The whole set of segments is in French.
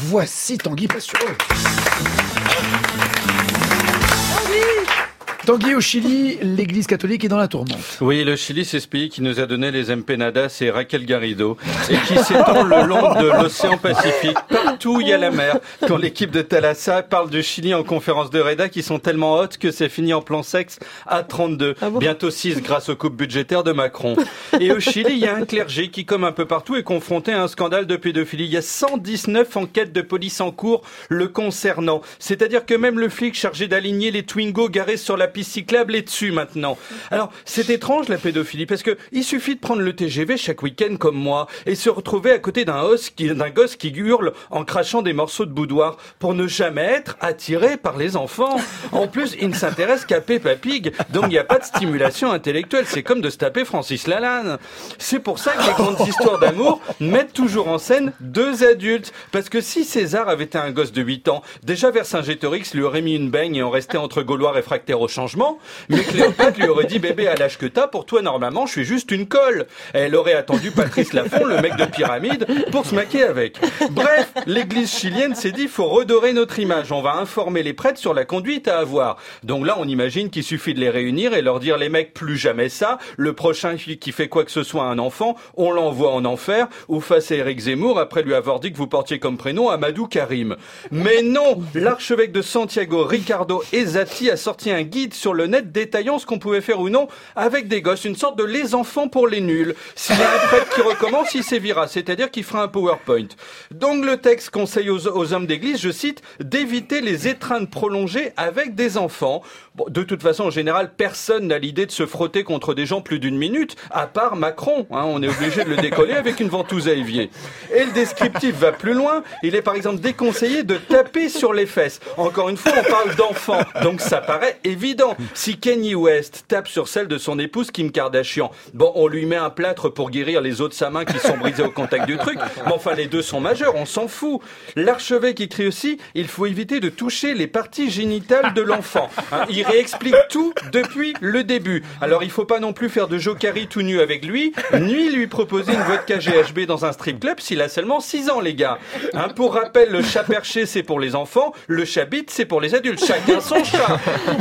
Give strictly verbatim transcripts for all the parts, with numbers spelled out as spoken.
Voici Tanguy Pastureau. Tanguy, au Chili, l'église catholique est dans la tourmente. Oui, le Chili, c'est ce pays qui nous a donné les empanadas et Raquel Garrido, et qui s'étend le long de l'océan Pacifique, partout où il y a la mer. Quand l'équipe de Thalassa parle du Chili en conférence de rédac, qui sont tellement hautes que c'est fini en plan sexe à trente-deux. Ah bon ? Bientôt six grâce aux coupes budgétaires de Macron. Et au Chili, il y a un clergé qui, comme un peu partout, est confronté à un scandale de pédophilie. Il y a cent dix-neuf enquêtes de police en cours le concernant. C'est-à-dire que même le flic chargé d'aligner les Twingo garés sur la piste cyclable est dessus maintenant. Alors, c'est étrange la pédophilie, parce que il suffit de prendre le T G V chaque week-end comme moi et se retrouver à côté d'un os qui, d'un gosse qui hurle en crachant des morceaux de boudoir pour ne jamais être attiré par les enfants. En plus, il ne s'intéresse qu'à Peppa Pig, donc il n'y a pas de stimulation intellectuelle. C'est comme de se taper Francis Lalanne. C'est pour ça que les grandes histoires d'amour mettent toujours en scène deux adultes. Parce que si César avait été un gosse de huit ans, déjà Vercingétorix lui aurait mis une baigne et en restait entre Gaulois réfractaires au changement. Mais Cléopâtre lui aurait dit, bébé, à l'âge que t'as, pour toi, normalement, je suis juste une colle. Elle aurait attendu Patrice Laffont, le mec de Pyramide, pour se maquer avec. Bref, l'église chilienne s'est dit, faut redorer notre image. On va informer les prêtres sur la conduite à avoir. Donc là, on imagine qu'il suffit de les réunir et leur dire, les mecs, plus jamais ça. Le prochain qui fait quoi que ce soit à un enfant, on l'envoie en enfer, ou face à Éric Zemmour, après lui avoir dit que vous portiez comme prénom Amadou Karim. Mais non, l'archevêque de Santiago, Ricardo Ezzati, a sorti un guide sur le net détaillant ce qu'on pouvait faire ou non avec des gosses, une sorte de les enfants pour les nuls. S'il y a un prêtre qui recommence, il sévira, c'est-à-dire qu'il fera un PowerPoint. Donc le texte conseille aux, aux hommes d'église, je cite, d'éviter les étreintes prolongées avec des enfants. Bon, de toute façon, en général, personne n'a l'idée de se frotter contre des gens plus d'une minute, à part Macron. Hein, on est obligé de le décoller avec une ventouse à évier. Et le descriptif va plus loin. Il est par exemple déconseillé de taper sur les fesses. Encore une fois, on parle d'enfants, donc ça paraît évident. Si Kanye West tape sur celle de son épouse Kim Kardashian, bon, on lui met un plâtre pour guérir les os de sa main qui sont brisés au contact du truc, mais enfin les deux sont majeurs, on s'en fout. L'archevêque écrit aussi, il faut éviter de toucher les parties génitales de l'enfant. Hein, il réexplique tout depuis le début. Alors il faut pas non plus faire de jokari tout nu avec lui, ni lui proposer une vodka G H B dans un strip club s'il a seulement six ans, les gars. Hein, pour rappel, le chat perché c'est pour les enfants, le chat bite c'est pour les adultes. Chacun son chat.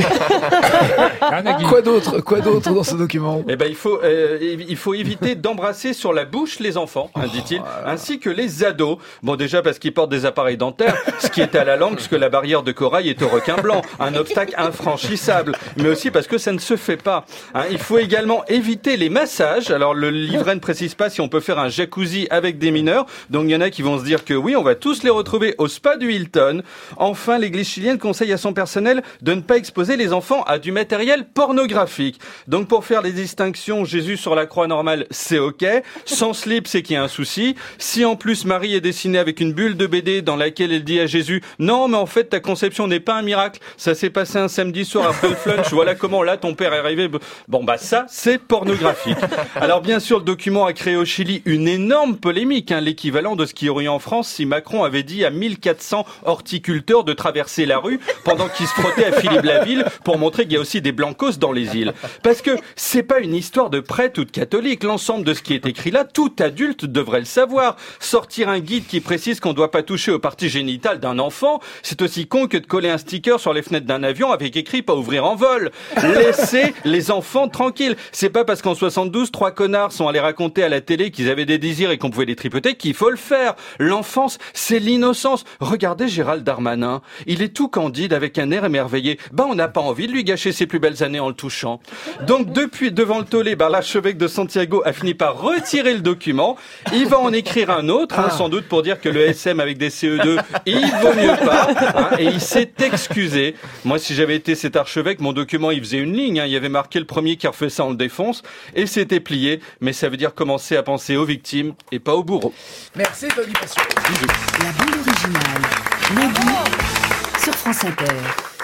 Quoi d'autre, quoi d'autre dans ce document ? Eh ben, il faut, euh, il faut éviter d'embrasser sur la bouche les enfants, hein, dit-il, ainsi que les ados. Bon, déjà parce qu'ils portent des appareils dentaires, ce qui est à la langue, parce que la barrière de corail est au requin blanc, un obstacle infranchissable, mais aussi parce que ça ne se fait pas. Hein, il faut également éviter les massages. Alors, le livret ne précise pas si on peut faire un jacuzzi avec des mineurs, donc il y en a qui vont se dire que oui, on va tous les retrouver au spa du Hilton. Enfin, l'église chilienne conseille à son personnel de ne pas exposer les enfants à du matériel pornographique. Donc pour faire les distinctions, Jésus sur la croix normale, c'est ok. Sans slip, c'est qu'il y a un souci. Si en plus Marie est dessinée avec une bulle de B D dans laquelle elle dit à Jésus, non mais en fait ta conception n'est pas un miracle, ça s'est passé un samedi soir après le flunch, voilà comment là ton père est arrivé. Bon bah ça c'est pornographique. Alors bien sûr le document a créé au Chili une énorme polémique, hein, l'équivalent de ce qu'il y aurait eu en France si Macron avait dit à mille quatre cents horticulteurs de traverser la rue pendant qu'ils se frottaient à Philippe Laville pour montrer qu'il y a aussi des blancos dans les îles. Parce que c'est pas une histoire de prêtre ou de catholique. L'ensemble de ce qui est écrit là, tout adulte devrait le savoir. Sortir un guide qui précise qu'on doit pas toucher aux parties génitales d'un enfant, c'est aussi con que de coller un sticker sur les fenêtres d'un avion avec écrit pas ouvrir en vol. Laissez les enfants tranquilles. C'est pas parce qu'en soixante-douze, trois connards sont allés raconter à la télé qu'ils avaient des désirs et qu'on pouvait les tripoter qu'il faut le faire. L'enfance, c'est l'innocence. Regardez Gérald Darmanin. Il est tout candide avec un air émerveillé. Ben, on n'a pas envie de lui gâcher ses plus belles années en le touchant. Donc, depuis, devant le tollé, ben, l'archevêque de Santiago a fini par retirer le document. Il va en écrire un autre, hein, sans doute pour dire que le S M avec des C E deux, il vaut mieux pas, hein, et il s'est excusé. Moi, si j'avais été cet archevêque, mon document, il faisait une ligne, hein, il y avait marqué le premier qui refait ça, on le défonce, et c'était plié, mais ça veut dire commencer à penser aux victimes et pas aux bourreaux. Merci, Tony Passion. La bande originale, Nagui, sur France Inter.